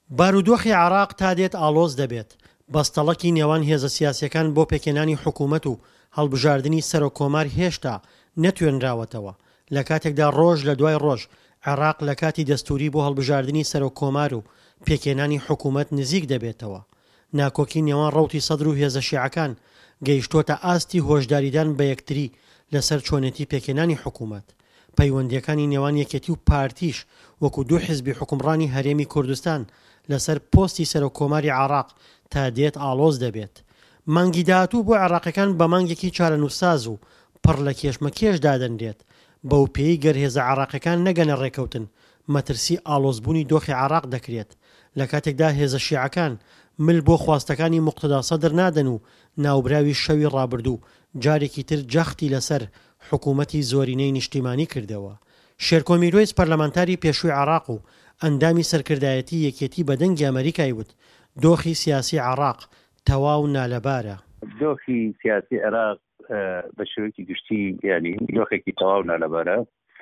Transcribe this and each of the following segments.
بارودۆخی عێراق تا دێت ئاڵۆز دەبێت. بەستەڵەکی نێوان هێزە سیاسیەکان بۆ پێکێنانی حکوومەت و هەڵبژاردننی سەرۆکۆمار هێشتا نەتوێنراوەتەوە. لە کاتێکدا ڕۆژ لە دوای ڕۆژ عێراق لە کاتی دەستوری بۆ هەڵبژاردننی سەرۆکۆمار و پێکێنانی حکوومەت نزیک دەبێتەوە. ناکۆکی نێوان ڕەوتی سەدر و هێزە شیعەکان گەیشتۆتە ئاستی هۆشداریدان بە یەکتری لەسەر چۆنێتی پێکێنانی حکوومەت. پەیوەندیەکانی نێوان یەکێتی و پارتیش وەکو دوو حیزبی حکومڕانی هەرێمی کوردستان لەسەر پۆستی سەرۆکۆماری عێراق تا دێت ئاڵۆز دەبێت. مانگی داهاتوو بۆ عێراقیەکان بە مانگێکی چارەنووساز و پڕ لە کێشمەکێش دادەنرێت. بەو پێی گەر هێزە عێراقیەکان نەگەنە ڕێکەوتن مەترسی ئاڵۆزبوونی دۆخی عێراق دەکرێت. لە کاتێکدا هێزە شیعەکان مل بۆ خواستەکانی موقتەدا سەدر نادەن و ناوبراوی شەوی ڕابردوو جارێکی تر جەختی لەسەر حکوومەتی زۆرینەی نیشتیمانی کردەوە. شێرکۆمیرۆیس پەرلەمانتاری پێشووی عێراق و ئەندامی سەرکردایەتی یەکێتی بەدەنگی ئەمریکای وت دۆخی سیاسی عێراق تەواو نالەبارە. دۆخی سیاسی عێراق بە شێوەیەکی گشتی یعنی دۆخێکی تەواو نالەبارە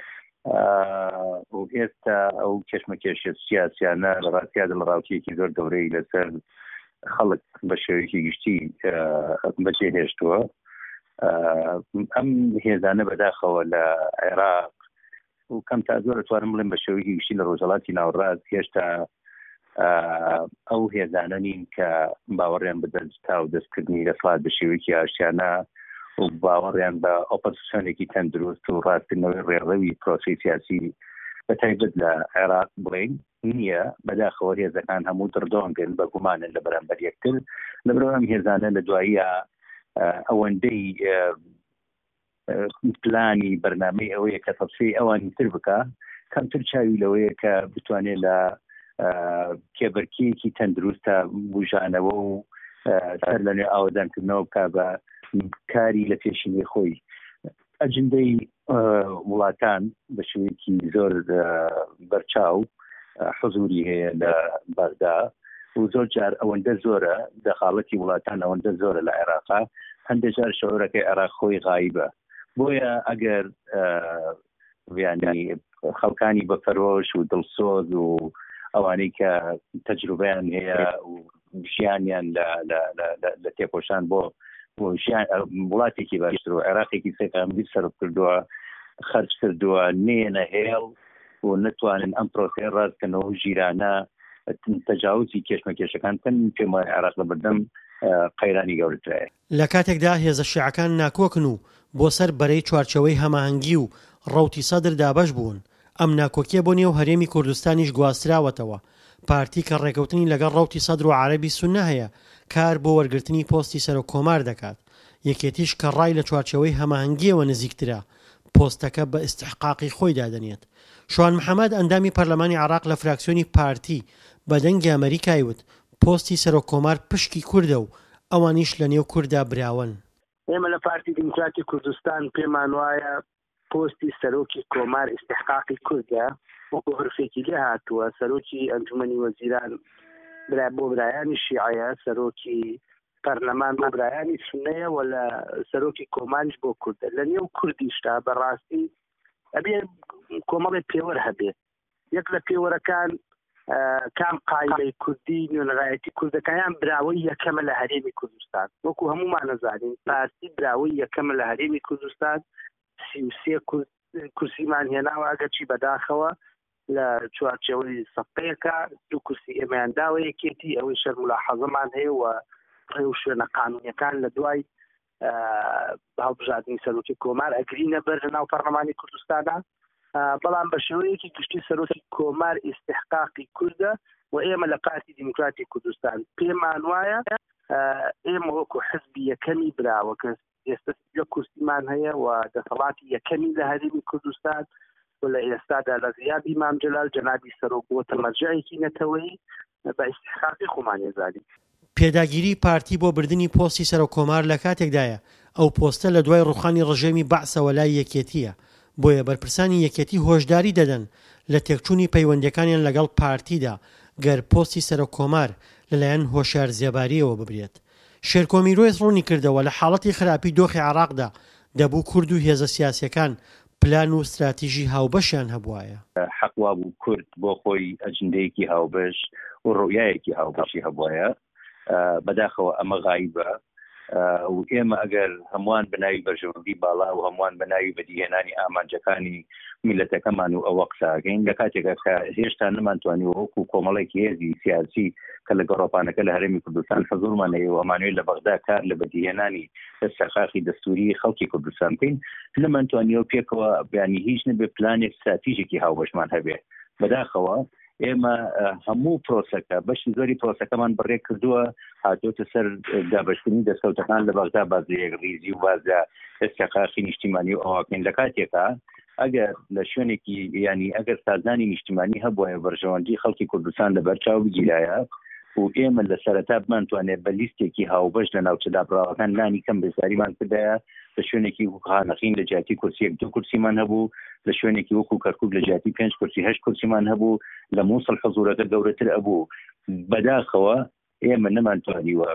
و ئێستا ئەو کێشمەکێشە سیاسیانە لە ڕاستیدا لە ڕاوکیەکی زۆر گەورەی لەسەر خەڵک بە شێوەیەکی گشتی بەجێهێشتووە. ئەم هێزانە بەداخەوە لە عێراق و کەم تا زۆر دەتوانم بڵێم بە شێوەیەکی گشتی لە ڕۆژهەڵاتی ناوەڕاست هێشتا ئەو هێزانە نین کە باوەڕیان بە دەستا و دەستکردنی دەسەڵات بە شێوەیەکی ئاشتیانە و باوەڕیان بە ئۆپۆزیسیۆنێکی تەندروست و ڕاستکردنەوەی ڕێڕەوی پرۆسەی سیاسی بەتایبەت لە عێراق بڵێن نییە. بەداخەوە هێزەکان هەموو دڕدۆنگن بە گومانن لە بەرامبەر یەکتر لەبەرەوە ئەم هێزانە لە دواییە ئەوەندەی پلانی بەرنامەی ئەوەیە کە تەفسیری ئەوانی تر بکە کەمتر چاوی لەوەیە کە بتوانێت لە کێبەرکیەکی تەندروستە بژانەوە و سەر لەنوێ ئاوەدانکردنەوە بکە بە کاری لە پێشینی خۆی. ئەجندەی وڵاتان بە شێوەیەکی زۆر بەرچاو حزوری هەیە لە بەغدا و زۆر جار ئەوەندە زۆرە دەخاڵەتی وڵاتان ئەوەندە زۆرە لە عێراقا هەندێک جار شەعورەکەی عێراق خۆی غایبە. بۆیە ئەگەر یانی خەڵکانی بەفەرۆش و دڵسۆز و ئەوانەی کە تەجروبەیان هەیە و ژیانیان لە تێپۆشان بۆ وڵاتێکی باشتر و عێراقێکی سێکامبی سەرف کردووە خەرج کردووە نێنە هێڵ و نتوانن ئەم پرۆسەی ڕاستکەنەوە و ژیرانە تەجاوزی کێشمەکێشەکان کەن پێم وایە عێراق لە بەردەم قەیرانی گەورەترایە. لە کاتێکدا هێزە شیعەکان ناکۆکن و بۆ سەر بەرەی چوارچەوەی هەماهەنگی و ڕەوتی سەدر دابەش بوون، ئەم ناکۆکیە بۆ نێو هەرێمی کوردستانیش گواستراوەتەوە. پارتی کە ڕێکەوتنی لەگەڵ ڕەوتی سەدر و عەرەبی سوننە هەیە کار بۆ وەرگرتنی پۆستی سەرۆکۆمار دەکات. یەکێتیش کە ڕای لە چوارچەوەی هەماهەنگیەوە نزیکترە پۆستەکە بە ئیستحقاقی خۆی دادەنێت. شوان محەممەد ئەندامی پەرلەمانی عێراق لە فراکسیۆنی پارتی بەدەنگی ئەمریکای وت پۆستی سەرۆکۆمار پشکی کووردە و ئەوانیش لە نێو کووردا براون. ئێمە لە پارتی دیموکراتی کوردستان پێمان وایە پۆستی سەرۆکی کۆمار ئیستحقاقی کووردە وەکو عرفێکی لێ هاتووە. سەرۆکی ئەنجومەنی وەزیران بۆ برایانی شیعەیە، سەرۆکی پەرلەمان بۆ برایانی سوننەیە و لە سەرۆکی کۆماریش بۆ کووردە. لە نێو کوردیشتا بەڕاستی ئەبێ کۆمەڵی پێوەر هەبێت. یەک لە پێوەرەکان کام قایلەی کوردی نوێنەڕایەتی کوردەکانیان براوەی یەکەمە لە هەرێمی کوردستان. وەکو هەمومان نەزانین پارتی براوەی یەکەمە لە هەرێمی کوردستان 33 کورسیمان هێناوە ئەگەرچی بەداخەوە لە چوارچێوەی سەفەیەکە 2 کورسی ئێمەیان داوە یەکێتی ئەوەی شەر مولاحەزەمان هەیە و ڕێ و شوێنە قانونیەکان لە دوای هەڵبژاردننی سەرۆکی کۆمار ئەگرینە بەر لە ناو پەرلەمانی کوردستانە. بەڵام بە شێوەیەکی گشتی سەرۆکی کۆمار ئیستحقاقی کووردە و ئێمە لە پارتی دیموکراتی کوردستان پێمان وایە ئێمە وەکو حزبی یەکەمی براوە کە ئێستا لە کورسیمان هەیە و دەسەڵاتی یەکەمی لە هەرێمی کوردستان و لە ئێستادا لە غیابی مام جەلال جەنابی سەرۆک بۆتە مەرجەعێکی نەتەوەیی بە ئیستحقاقی خۆمان ێزاری. پێداگیری پارتی بۆ بردننی پۆستی سەرۆکۆمار لە کاتێکدایە ئەو پۆستە لە دوای ڕوخانی ڕژێمی بەعسەوە لای یەکێتیە. بۆیە بەرپرسانی یەکێتی هۆشداری دەدەن لە تێکچوونی پەیوەندیەکانیان لەگەڵ پارتیدا گەر پۆستی سەرۆکۆمار لەلایەن هۆشیار زێباریەوە ببرێت. شێرکۆمیرۆیس ڕوونی کردەوە لە حاڵەتی خراپی دۆخی عێراقدا دەبوو کورد و هێزە سیاسیەکان پلان و استراتیژی هاوبەشیان هەبوایە. حەقوا بوو کورد بۆ خۆی ئەجندەیەکی هاوبەش و ڕۆیایەکی هاوبەشی هەبوایە. بەداخەوە ئەمە غایبە و ئێمە ئەگەر هەمووان بەناوی بەرژەوەندی باڵا و هەمووان بەناوی بەدیهێنانی ئامانجەکانی میلەتەکەمان و ئەوە قساگەین لە کاتێکە کە هێشتا نەمانتوانی وەکو کۆمەڵێکی هێزی سیاسی کە لە گەڕۆپانەکە لە هەرێمی کوردستان حەزوورمانەیە و ئەمانوێت لە بەغدا کار لە بەدیهێنانی دەستەخاخی دەستوری خەڵکی کوردستان بکەین نەمانتوانیەوە پێکەوە بیانی هیچ نەبێ پلانێک استراتیژێکی هاوبەشمان هەبێ. بەداخەوە ئێمە هەموو پرۆسەکە بەشی زۆری پرۆسەکەمان بڕێک کردووە هاتوۆتە سەر دابەشکردنی دەستکەوتەکان لە بەغدا بازەیەک ریزی و بازە دەستەخاخی نیشتیمانی و ئەواکەین لە کاتێکە ئەگەر لە شوێنێکی ینی ئەگەر سازانی نیشتیمانی هەبووە بەرژەوەندی خەڵکی کوردستان لە بەرچاو بگیرایە و ئێمە لە سەرەتا بمانتوانێت بە لیستێکی هاوبەش لە ناوچە دابڕاوەکان لانی کەم بێزاریمان کردایە لە شوێنێکی خانەخین لە جیاتی کورسیەک 2 کورسیمان هەبوو لە شوێنێکی وەکو کەرکوب لە جیاتی 5 کورسی 8 کورسیمان هەبوو لە مووسڵ حەزوورەکە گەورەتر ئەبوو. بەداخەوە ئێمە نەمانتوانیوە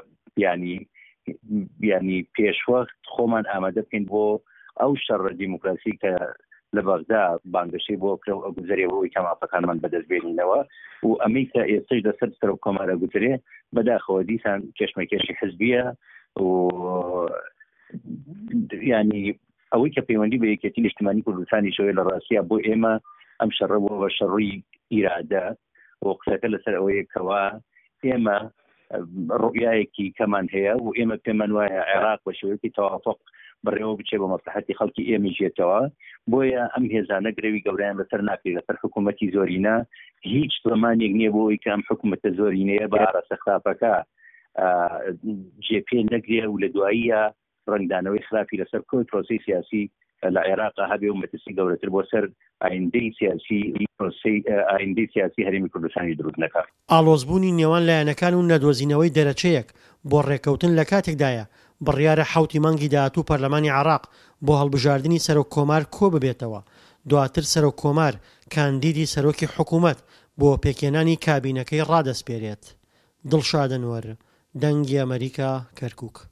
ینی پێشوەخت خۆمان ئامادە بکەین بۆ ئەو شەڕە دیموکراسی کە لە بەغدا بانگەشەی بۆ کرا و ئەگوزەرێەوەی کەماپەکانمان بەدەستبێنینەوە و ئەمەی کە ئێستش لەسەر سەر و کۆمارە گوترێ بەداخەوە دیسان کێشمەکێشی حزبیە و ینی ئەوەی کە پەیوەندی بە یەکێتی نیشتیمانی کوردستانی شەوەیە لە ڕاستیە بۆ ئێمە ئەم شەڕە بۆ بە شەڕووی ئیرادە و قسەکە لەسەر ئەوەیە کەوا ئێمە ڕوئایەکی کەمان هەیە و ئێمە پێمان وایە عێراق بە شێوەیەکی تەوافق بڕێوە بچێ بە مەسلحەتی خەڵکی ئێمەژێتەوە بۆیە ئەم هێزانە گرەوی گەورەیان لەسەر ناکرێت لەسەر حکوومەتی زۆرینە هیچ زمانێک نییە بۆی کە ئەم حکوومەتە زۆرینەیە بە ئارەسە خراپەکە جێپێ نەگرێ و لە دواییە ڕنگدانەوەی خراپی لەسەر کۆی پرۆسی سیاسی لە عێراقا هەبێ و مەترسی گەورەتر بۆ سەر ئایندەی سیاسی هەرێمی کوردستانی دروست نەکات. ئاڵۆزبوونی نێوان لایەنەکان و نەدۆزینەوەی دەرەچەیەک بۆ ڕێکەوتن لە کاتێکدایە بڕیارە 7 مانگی داهاتوو پەرلەمانی عێراق بۆ هەڵبژاردننی سەرۆک کۆمار کۆ ببێتەوە. دواتر سەرۆک کۆمار کاندیدی سەرۆکی حکوومەت بۆ پێکێنانی کابینەکەی ڕادەسپێرێت. دڵشاد ئەنوەر، دەنگی ئەمریکا، کەرکووک.